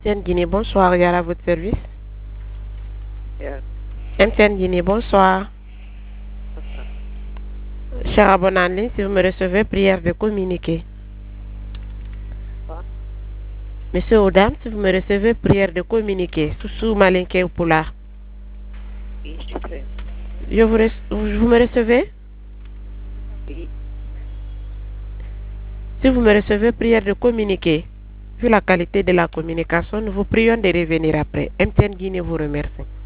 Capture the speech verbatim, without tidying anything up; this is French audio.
M T N Guinée, bonsoir, Yara à votre service. Yeah. M T N Guinée, bonsoir. Cher abonné en ligne, si vous me recevez, prière de communiquer. Quoi? Monsieur ou dame, si vous me recevez, prière de communiquer. Soussou Malinké ou Poulard. Oui, je fais. Je vous, rece- vous vous me recevez? Oui. Si vous me recevez, prière de communiquer. Vu la qualité de la communication, nous vous prions de revenir après. M T N Guinée vous remercie.